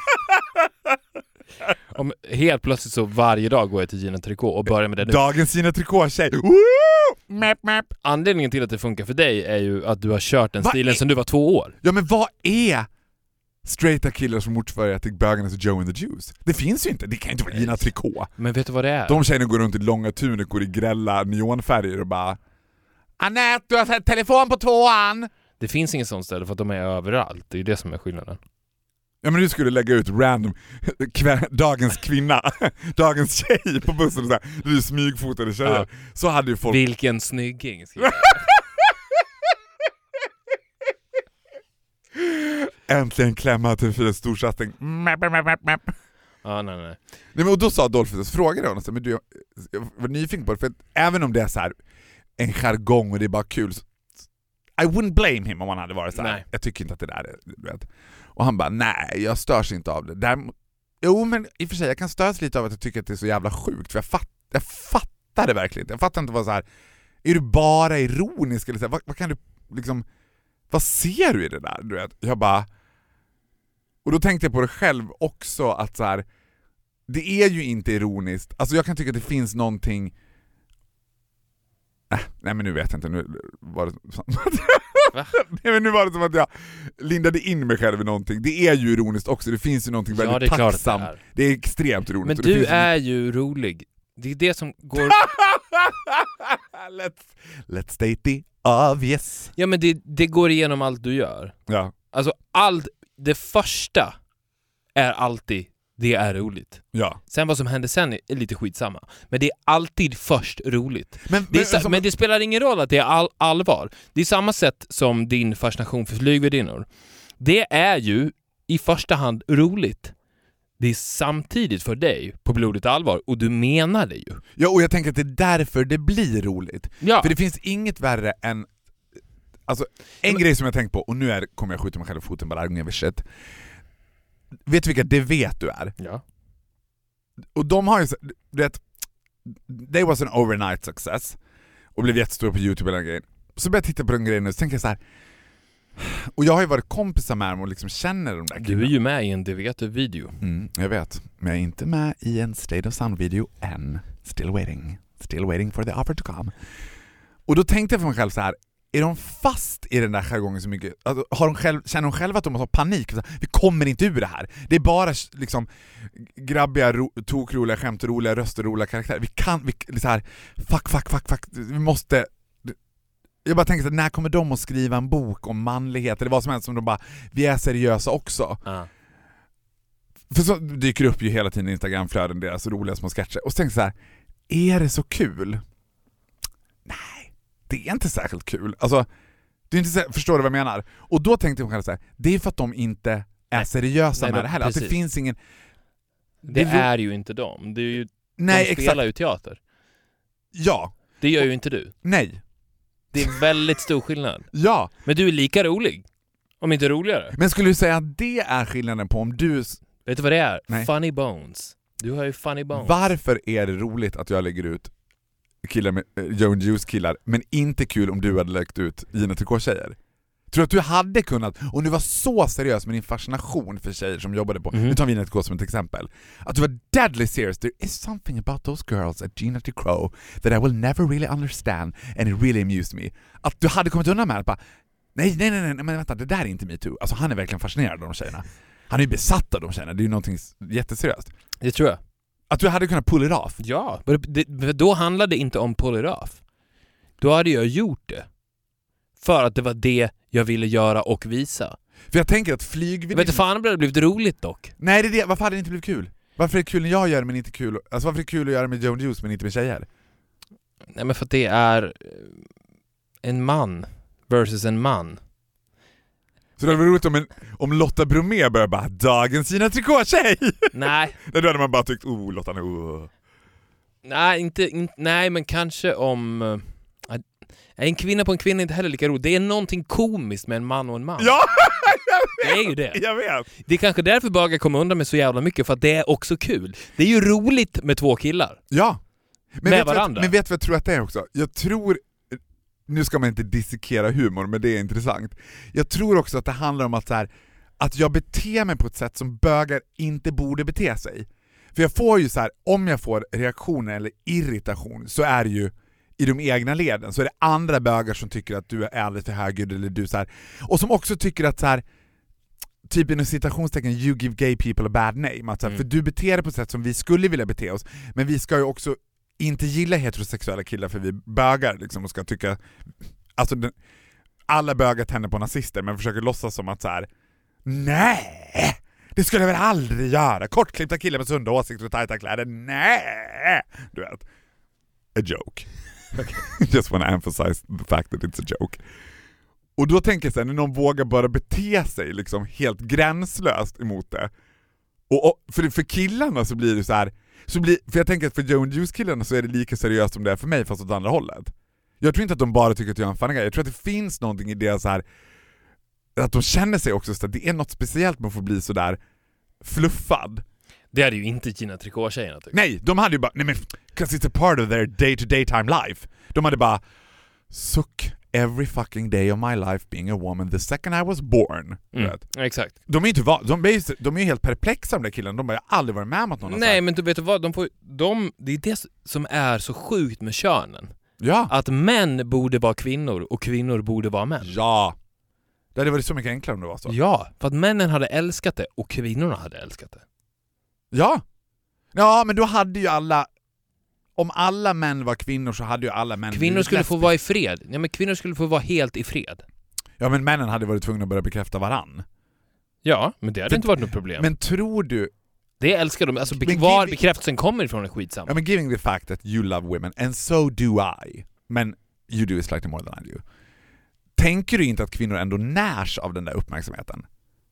F: Om helt plötsligt så varje dag går jag till Gina Tricot och börjar med det nu.
E: Dagens Gina Tricot-tjej.
F: Map, map. Anledningen till att det funkar för dig är ju att du har kört den stilen är... sedan du var två år.
E: Ja, men vad är straighta killar som motsvarar till bögarnas Joe and the Juice? Det finns ju inte, det kan inte vara Gina Tricot.
F: Men vet du vad det är?
E: De tjejerna går runt i långa tunikor i grälla neonfärger och bara Annette, du har sett telefon på tvåan.
F: Det finns ingen sån ställe för att de är överallt. Det är det som är skillnaden.
E: Ja, men du skulle lägga ut random kv- dagens kvinna, dagens tjej på bussen och så här, du smygfotade tjejer. Ja. Så hade ju folk...
F: Vilken snygging.
E: Äntligen klämma till för en stor satsning.
F: Ja, nej, nej.
E: Nej, men och då sa Dolphy, så frågade jag honom, men du, jag var nyfiken på det, för att även om det är så här en jargong och det är bara kul, så, I wouldn't blame him om han hade varit så här. Nej. Jag tycker inte att det där är, du vet. Och han bara, nej, jag störs inte av det. Där, jo, men i och för sig, jag kan störs lite av att jag tycker att det är så jävla sjukt, för jag, fatt, jag fattar det verkligen inte. Jag fattar inte vad så här, är du bara ironisk eller så här, vad, vad kan du liksom, vad ser du i det där, du vet? Jag bara, och då tänkte jag på det själv också, att så här, det är ju inte ironiskt. Alltså jag kan tycka att det finns någonting. Äh, nej men nu vet jag inte, nu var det nej, men nu var det som att jag lindade in mig själv i någonting. Det är ju ironiskt också, det finns ju någonting väldigt ja, tacksamt. Det, det är extremt ironiskt.
F: Men
E: och
F: du
E: det
F: är ju... ju rolig. Det är det som går...
E: let's, let's state the obvious.
F: Ja, men det, det går igenom allt du gör.
E: Ja.
F: Alltså allt, det första är alltid det är roligt.
E: Ja.
F: Sen vad som händer sen är lite skitsamma. Men det är alltid först roligt.
E: Men,
F: det, är
E: men,
F: sa-
E: som...
F: men det spelar ingen roll att det är all- allvar. Det är samma sätt som din fascination för flygvärdinnor. Det är ju i första hand roligt. Det är samtidigt för dig på blodigt allvar. Och du menar det ju.
E: Ja, och jag tänker att det är därför det blir roligt.
F: Ja.
E: För det finns inget värre än... Alltså, en men... grej som jag tänkt på, och nu är, kommer jag skjuta mig själv i foten bara över shit. Vet du vilka det vet du är?
F: Ja.
E: Och de har ju, du vet, they was an overnight success och blev jättestor på YouTube eller grejen. Så började jag titta på den grejen och så tänker jag så här. Och jag har ju varit kompisar med dem och liksom känner de där killarna.
F: Du är ju med i en Det vet du-video.
E: Mm, jag vet. Men jag är inte med i en State of Sound-video än. Still waiting. Still waiting for the offer to come. Och då tänkte jag för mig själv så här. Är de fast i den där jargongen så mycket? Alltså, har de själv, känner de själva att de har panik? Vi kommer inte ur det här. Det är bara liksom grabbiga, ro, tokroliga skämt, roliga röster, roliga karaktärer. Vi kan, vi, så här, fuck, fuck, fuck, fuck. Vi måste... Jag bara tänker så här, när kommer de att skriva en bok om manlighet? Eller vad som helst som de bara, vi är seriösa också. Uh. För så dyker det upp ju hela tiden i Instagramflöden deras roliga små sketcher. Och så tänkte jag så här, är det så kul? Nej, det är inte särskilt kul. Alltså, det är inte så, förstår du vad jag menar? Och då tänkte jag själv så här, det är för att de inte är seriösa Nej, med det heller. Att det finns ingen...
F: Det, det är ju inte de. Det är ju,
E: Nej,
F: de spelar
E: exakt.
F: ju teater.
E: Ja.
F: Det gör ju inte du.
E: Nej.
F: Det är väldigt stor skillnad.
E: Ja.
F: Men du är lika rolig. Om inte roligare.
E: Men skulle du säga att det är skillnaden på om du...
F: Vet du vad det är?
E: Nej.
F: Funny bones. Du har ju funny bones.
E: Varför är det roligt att jag lägger ut killar med äh, Joe and Juice killar, men inte kul om du hade lagt ut Gina Tricot-tjejer? Tror du att du hade kunnat, om du var så seriös med din fascination för tjejer som jobbade på, mm. nu tar vi Gina Tricot som ett exempel, att du var deadly serious, there is something about those girls at Gina Tricot that I will never really understand and it really amused me. Att du hade kommit undan med att bara, nej, nej, nej, nej, men vänta, det där är inte MeToo. Alltså han är verkligen fascinerad av de tjejerna. Han är ju besatt av de tjejerna, det är ju någonting jätteseriöst.
F: Det tror jag.
E: Att du hade kunnat pull it off.
F: Ja, det, då handlade det inte om pull it off. Då hade jag gjort det. För att det var det jag ville göra och visa.
E: För jag tänker att flygvärdinnan...
F: Vet du fan om det hade blivit roligt dock?
E: Nej, det är det. Varför hade det inte blivit kul? Varför är det kul när jag gör det men inte kul? Alltså varför är det kul att göra med Joe and Juice men inte med tjejer?
F: Nej, men för att det är en man versus en man.
E: Så det var roligt om, en, om Lotta Bromé började bara, dagens Gina Tricot-tjej!
F: Nej.
E: Då hade man bara tyckt, oh Lotta, oh.
F: Nej, inte, in, nej, men kanske om... Uh, en kvinna på en kvinna är inte heller lika roligt. Det är någonting komiskt med en man och en man.
E: Ja,
F: jag vet! Det är ju det.
E: Jag vet.
F: Det är kanske därför bögar kommer undan med så jävla mycket, för att det är också kul. Det är ju roligt med två killar.
E: Ja. Men
F: med
E: vet
F: varandra.
E: Vet, men vet du vad jag tror att det är också? Jag tror... Nu ska man inte dissekera humor, men det är intressant. Jag tror också att det handlar om att, så här, att jag beter mig på ett sätt som bögar inte borde bete sig. För jag får ju så här, om jag får reaktioner eller irritation så är det ju i de egna leden, så är det andra bögar som tycker att du är alldeles för högljudd eller du så här, och som också tycker att så här, typ inom citationstecken, you give gay people a bad name. Att, så här, mm. För du beter dig på ett sätt som vi skulle vilja bete oss, men vi ska ju också inte gilla heterosexuella killar för vi bögar liksom, och ska tycka, alltså den, alla bögar tänder på nazister men försöker låtsas som att så här, nej, det skulle jag väl aldrig göra, kortklippta killar med sunda åsikter och tajta kläder, nej, du vet, a joke. Just want to emphasize the fact that it's a joke. Och då tänker jag så här, när någon vågar bara bete sig liksom helt gränslöst emot det, och, och för, för killarna så blir det så här. Så blir, för jag tänker att för Joe and Juice-killarna så är det lika seriöst som det är för mig, fast åt andra hållet. Jag tror inte att de bara tycker att jag är en funny guy. Jag tror att det finns någonting i det så här, att de känner sig också så att det är något speciellt med att få bli så där fluffad.
F: Det hade ju inte Gina Tricot-tjejerna tycker.
E: Nej, de hade ju bara, nej men, cause it's a part of their day-to-day time life. De hade bara, suck every fucking day of my life being a woman the second I was born.
F: Mm. Exakt.
E: De är inte va- de är de är helt perplexa om det killen. De har ju aldrig varit med om att någon har
F: Nej,
E: sagt.
F: men du vet vad, de får de det är det som är så sjukt med könen.
E: Ja.
F: Att män borde vara kvinnor och kvinnor borde vara män.
E: Ja. Det hade varit så mycket enklare om det var så.
F: Ja, för att männen hade älskat det och kvinnorna hade älskat det.
E: Ja. Ja, men då hade ju alla, om alla män var kvinnor så hade ju alla män...
F: Kvinnor skulle få vara i fred. Ja, men kvinnor skulle få vara helt i fred.
E: Ja, men männen hade varit tvungna att börja bekräfta varann.
F: Ja, men det hade
E: För,
F: inte varit något problem.
E: Men tror du...
F: Det älskar de. Alltså,
E: Men
F: var
E: giving-
F: bekräftelsen kommer ifrån är skitsamma.
E: Ja, men giving the fact that you love women, and so do I, men you do it slightly more than I do. Tänker du inte att kvinnor ändå närs av den där uppmärksamheten?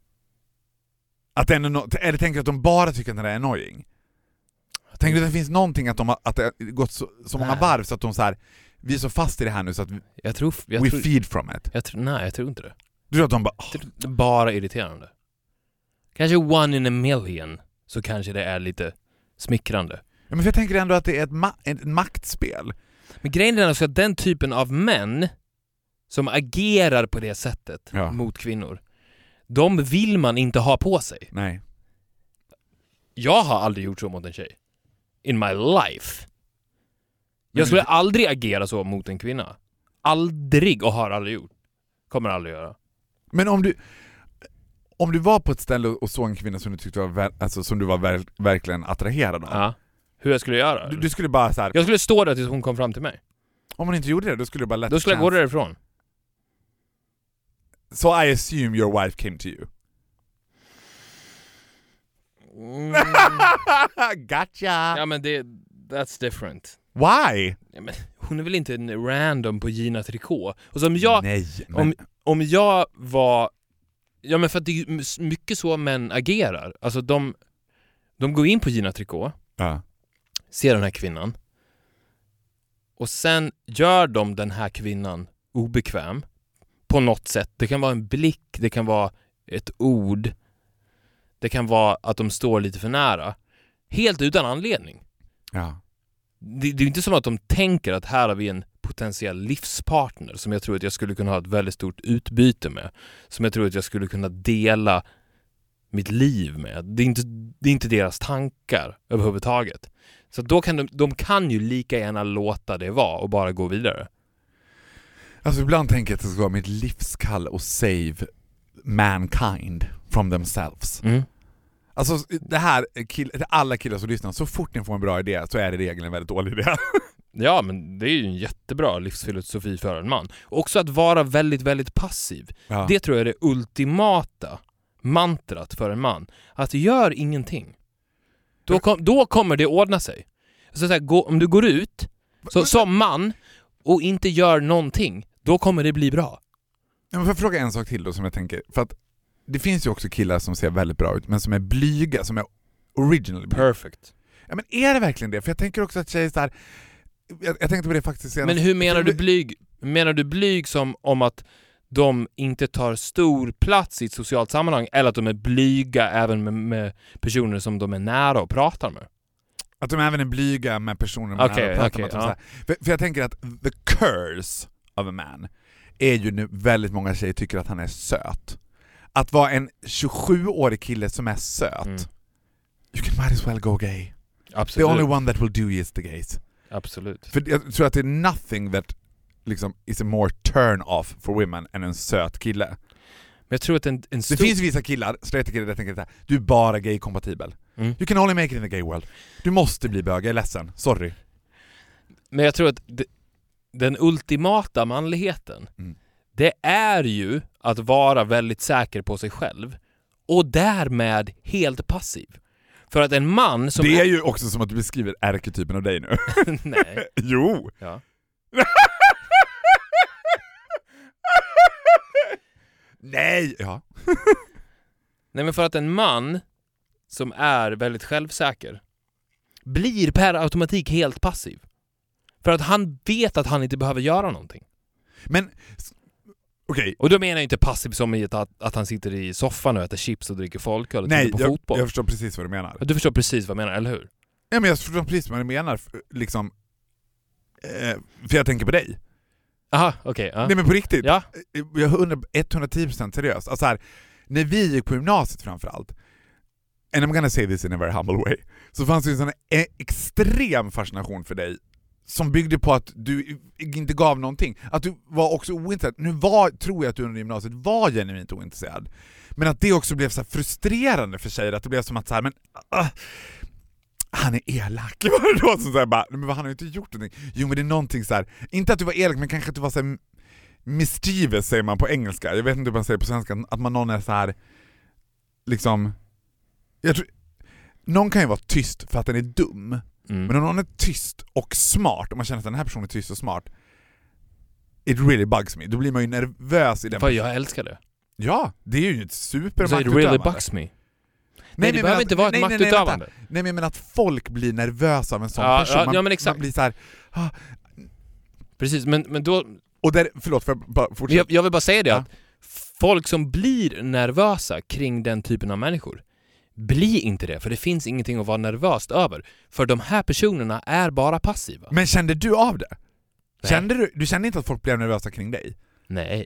E: Att det ändå no- eller tänker du att de bara tycker att det är annoying? Tänker du att det finns någonting att, de har, att det har gått så, så många varv så att de så här, vi är så fast i det här nu så att vi,
F: Jag tror... Jag
E: we
F: tror,
E: feed from it?
F: jag tror, nej, jag tror inte det.
E: Du tror att de bara...
F: Jag tror det är bara irriterande. Kanske one in a million så kanske det är lite smickrande.
E: Ja, men för jag tänker ändå att det är ett, ma- ett maktspel.
F: Men grejen är alltså att den typen av män som agerar på det sättet
E: Ja.
F: mot kvinnor, de vill man inte ha på sig.
E: Nej.
F: Jag har aldrig gjort så mot en tjej. In my life. Jag skulle aldrig agera så mot en kvinna. Aldrig, och har aldrig gjort. Kommer aldrig göra.
E: Men om du om du var på ett ställe och såg en kvinna som du tyckte var ver- alltså som du var ver- verkligen attraherad av.
F: Ja. Hur jag skulle göra?
E: Du, du skulle bara så här,
F: Jag skulle stå där tills hon kom fram till mig.
E: om hon inte gjorde det, då skulle du bara lätt
F: Då skulle jag gå därifrån.
E: So I assume your wife came to you.
F: Mm.
E: Gotcha!
F: Ja men det, that's different.
E: Why?
F: Ja, men hon är väl inte en random på Gina Tricot. Och så om jag,
E: Nej, men...
F: om, om jag var... Ja men för att det är mycket så män agerar. Alltså de, de går in på Gina Tricot,
E: Ja.
F: ser den här kvinnan och sen gör de den här kvinnan obekväm på något sätt. Det kan vara en blick, det kan vara ett ord, det kan vara att de står lite för nära. Helt utan anledning.
E: Ja.
F: Det, det är inte som att de tänker att här har vi en potentiell livspartner som jag tror att jag skulle kunna ha ett väldigt stort utbyte med. Som jag tror att jag skulle kunna dela mitt liv med. Det är inte, det är inte deras tankar överhuvudtaget. Så då kan de, de kan ju lika gärna låta det vara och bara gå vidare.
E: Alltså ibland tänker jag att det ska vara mitt livskall och save mankind from themselves.
F: Mm.
E: Alltså det här, kill, alla killar som lyssnar, så fort ni får en bra idé så är det i regel en väldigt dålig idé.
F: Ja, men det är ju en jättebra livsfilosofi för en man. Också att vara väldigt, väldigt passiv.
E: Ja.
F: Det tror jag är det ultimata mantrat för en man. Att gör ingenting. Då, kom, då kommer det ordna sig. Så att säga, gå, om du går ut så, som man och inte gör någonting, då kommer det bli bra.
E: Jag får fråga en sak till då som jag tänker. För att det finns ju också killar som ser väldigt bra ut men som är blyga, som är originally blyga.
F: Perfect.
E: Ja, men är det verkligen det? För jag tänker också att tjejer så här, jag, jag tänkte på det faktiskt senast.
F: Men hur menar du blyg? Menar du blyg som om att de inte tar stor plats i ett socialt sammanhang eller att de är blyga även med, med personer som de är nära och pratar med?
E: Att de även är blyga med personer man
F: okay,
E: pratar
F: okay,
E: med.
F: ja.
E: För, för jag tänker att the curse of a man är ju nu väldigt många tjejer tycker att han är söt. Att vara en tjugosjuårig kille som är söt. Mm. You can might as well go gay.
F: Absolut.
E: The only one that will do is the gays.
F: Absolut.
E: För jag tror att det är nothing that liksom is a more turn off for women än en söt kille.
F: Men jag tror att en, en stor...
E: Det finns vissa killar, straighta killar, där jag tänker att du är bara gay-kompatibel. Mm. You can only make it in the gay world. Du måste bli bög, jag är ledsen. Sorry.
F: Men jag tror att det, den ultimata manligheten mm. det är ju att vara väldigt säker på sig själv och därmed helt passiv. För att en man som...
E: Det är ju också som att du beskriver ärketypen av dig nu.
F: Nej.
E: Jo.
F: Ja.
E: Nej. Ja.
F: Nej, men för att en man som är väldigt självsäker blir per automatik helt passiv. För att han vet att han inte behöver göra någonting.
E: Men... Okej. Okay.
F: Och då menar jag inte passiv som i att, att han sitter i soffan och äter chips och dricker folköl och
E: Nej,
F: på
E: jag,
F: fotboll.
E: jag förstår precis vad du menar.
F: Du förstår precis vad jag menar, eller hur?
E: Ja, men jag förstår precis vad du menar. Liksom, eh, för jag tänker på dig.
F: Aha, okej. Okay, ja.
E: Nej, men på riktigt.
F: Ja.
E: Jag är hundratio procent seriös. Alltså här, när vi gick på gymnasiet framförallt, and I'm gonna say this in a very humble way, så fanns det en sån extrem fascination för dig som byggde på att du inte gav någonting. Att du var också ointresserad. Nu var, tror jag att du under gymnasiet var genuint ointresserad. Men att det också blev så här frustrerande för tjejer. Att det blev som att så här, men... Uh, han är elak. Var det då som så här, bara, men han har ju inte gjort någonting. Jo, men det är någonting så här. Inte att du var elak, men kanske att du var så här mischievous, säger man på engelska. Jag vet inte hur man säger på svenska. Att man någon är så här... Liksom... Jag tror, någon kan ju vara tyst för att den är dum. Mm. Men om någon är tyst och smart, om man känner att den här personen är tyst och smart, it really bugs me. Då blir man ju nervös i den.
F: För jag älskar det.
E: Ja, det är ju ett supermaktutövande.
F: So it really bugs me. Nej, nej det behöver att, inte vara ett maktutövande.
E: Nej, nej, nej, men att folk blir nervösa av en sån
F: ja,
E: person.
F: Ja,
E: man,
F: ja, men exakt.
E: Man blir så här... Ah.
F: Precis, men, men då...
E: Och där, förlåt, för bara fortsätta.
F: Jag, jag vill bara säga det,
E: ja.
F: att folk som blir nervösa kring den typen av människor, bli inte det, för det finns ingenting att vara nervöst över. För de här personerna är bara passiva.
E: Men kände du av det?
F: Nej.
E: Kände du, du kände inte att folk blev nervösa kring dig?
F: Nej.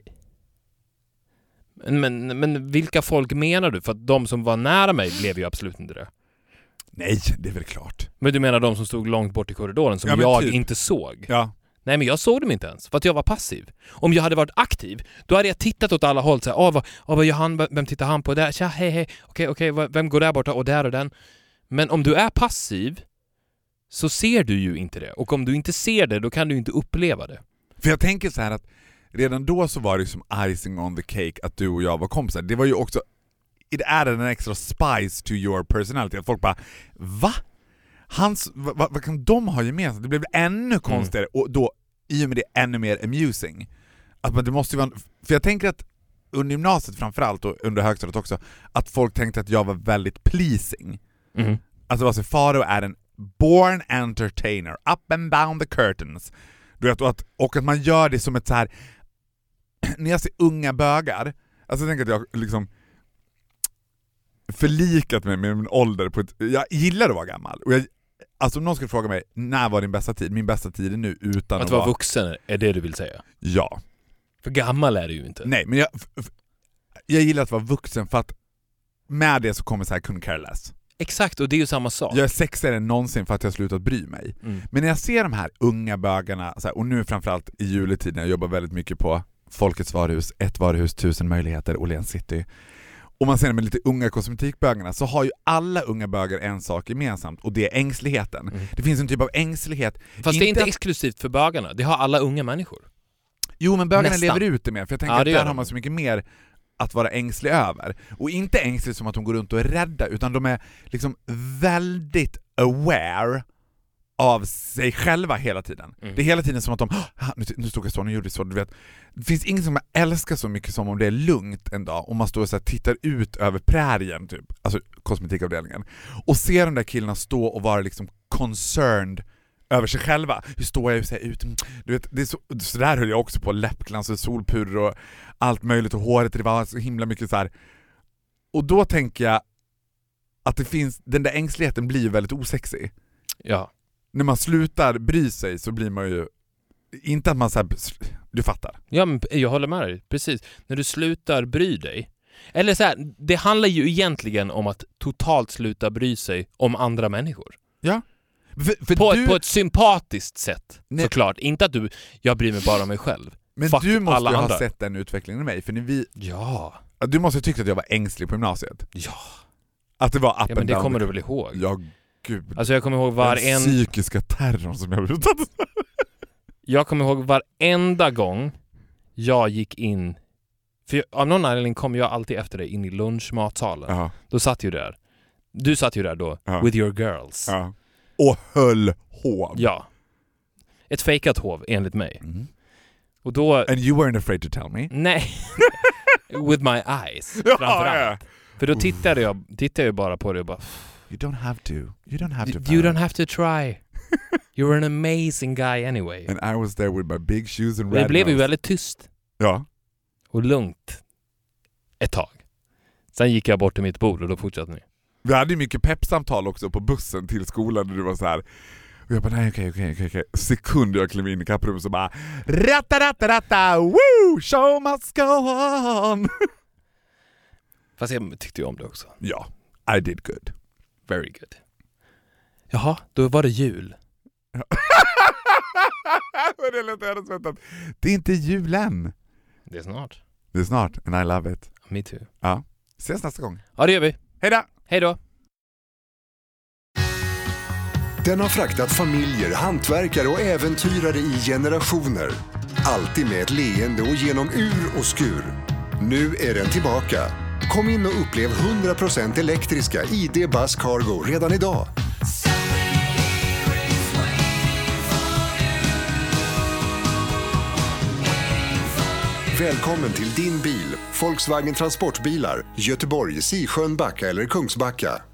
F: Men, men, men vilka folk menar du? För att de som var nära mig blev ju absolut inte det.
E: Nej, det är väl klart.
F: Men du menar de som stod långt bort i korridoren som ja, jag typ. inte såg?
E: Ja.
F: Nej, men jag såg dem inte ens, för att jag var passiv. Om jag hade varit aktiv, då hade jag tittat åt alla håll. Åh, vad, åh, vad gör han? Vem tittar han på? Där? Tja, hej, hej. Okej, okej, vem går där borta? Och där och den. Men om du är passiv så ser du ju inte det. Och om du inte ser det, då kan du inte uppleva det.
E: För jag tänker så här att redan då så var det som icing on the cake att du och jag var kompisar. Det var ju också it added an extra spice to your personality. Att folk bara, va? Hans, vad, vad kan de ha gemensamt? Det blev ännu konstigare mm. och då i och med det ännu mer amusing. Att man, det måste ju vara, för jag tänker att under gymnasiet framförallt och under högstadiet också, att folk tänkte att jag var väldigt pleasing.
F: Mm.
E: Alltså, alltså Faro är en born entertainer, up and down the curtains. Du vet, och, att, och att man gör det som ett så här när jag ser unga bögar, alltså jag tänker att jag liksom förlikat mig med min ålder på ett, jag gillar att vara gammal. Och jag, alltså om någon skulle fråga mig, när var din bästa tid? Min bästa tid är nu utan att,
F: att vara... Att vara vuxen, är det du vill säga?
E: Ja.
F: För gammal är du ju inte.
E: Nej, men jag, jag gillar att vara vuxen för att med det så kommer så här kun care less.
F: Exakt, och det är ju samma sak.
E: Jag är sexigare än någonsin för att jag har slutat bry mig. Mm. Men när jag ser de här unga bögarna, så här, och nu framförallt i juletiden, jag jobbar väldigt mycket på Folkets varuhus, ett varuhus, tusen möjligheter, Åhléns City. Och man ser det med lite unga kosmetikbögarna, så har ju alla unga bögar en sak gemensamt, och det är ängsligheten. Mm. Det finns en typ av ängslighet.
F: Fast inte det är inte att... exklusivt för bögarna, det har alla unga människor.
E: Jo, men bögarna
F: Nästan.
E: lever ut det mer, för jag tänker ja, att där har man så mycket mer att vara ängslig över. Och inte ängslig som att de går runt och är rädda, utan de är liksom väldigt aware av sig själva hela tiden. Mm. Det är hela tiden som att de oh, nu, nu stod jag så, nu gjorde jag så, du vet. Det finns ingen som jag älskar så mycket som om det är lugnt en dag och man står och så här, tittar ut över prärien typ, alltså kosmetikavdelningen, och ser de där killarna stå och vara liksom concerned över sig själva. Hur står jag så här ut? Du vet, det är så, så där höll jag också på, läppglans och solpuder och allt möjligt, och håret, det var så himla mycket så här. Och då tänker jag att det finns, den där ängsligheten blir väldigt osexig.
F: Ja.
E: När man slutar bry sig så blir man ju inte att man så här, du fattar.
F: Ja, men jag håller med dig, precis. När du slutar bry dig, eller så här, det handlar ju egentligen om att totalt sluta bry sig om andra människor.
E: Ja. För, för
F: på,
E: du...
F: på ett sympatiskt sätt.
E: Nej.
F: Såklart, inte att du jag bryr mig bara om mig själv.
E: Men
F: Fuck
E: du måste
F: alla
E: ju
F: andra.
E: ha sett den utvecklingen i mig, för när vi
F: Ja.
E: Du måste ha tyckt att jag var ängslig på gymnasiet.
F: Ja.
E: Att det var up
F: Ja, men
E: and
F: det
E: down.
F: kommer du väl ihåg?
E: Ja, gud.
F: Alltså jag kommer ihåg var
E: den
F: en
E: psykiska terrorn som jag har utat.
F: Jag kommer ihåg varenda gång jag gick in, för jag, av någon anledning kom jag alltid efter dig in i lunchmatsalen.
E: Ja.
F: Då satt ju där. Du satt ju där då
E: Ja.
F: with your girls.
E: Ja. Och höll hov.
F: Ja. Ett fejkat hov enligt mig.
E: Mm.
F: Och då
E: And you weren't afraid to tell me.
F: Nej. With my eyes.
E: Ja,
F: framförallt.
E: ja.
F: För då tittade jag tittade jag bara på det och bara
E: You don't have to. You don't have to.
F: You don't have to try. You're an amazing guy anyway.
E: And I was there with my big shoes and
F: Det
E: red
F: blev ju
E: nose.
F: väldigt tyst.
E: Ja.
F: Och lugnt. Ett tag. Sen gick jag bort till mitt bord och då fortsatte ni.
E: Vi hade ju mycket peppsamtal också på bussen till skolan där det var så här. Och jag bara nej okej okej okej okej. Sekund jag klev in i kapprummet så bara ratta ratta ratta woo show must go on.
F: Fast jag tyckte ju om det också.
E: Ja, I did good.
F: Very good. Jaha, då var det jul.
E: det är lätt att höra. Det är inte jul än.
F: Det är snart.
E: Det är snart, and I love it.
F: Me too.
E: Ja, ses nästa gång.
F: Ja, det gör vi.
E: Hej då!
F: Hej då!
A: Den har fraktat familjer, hantverkare och äventyrare i generationer. Alltid med ett leende och genom ur och skur. Nu är den tillbaka. Kom in och upplev hundra procent elektriska I D Buzz Cargo redan idag. Välkommen till din bil, Volkswagen Transportbilar, Göteborg, Sisjön, Backa eller Kungsbacka.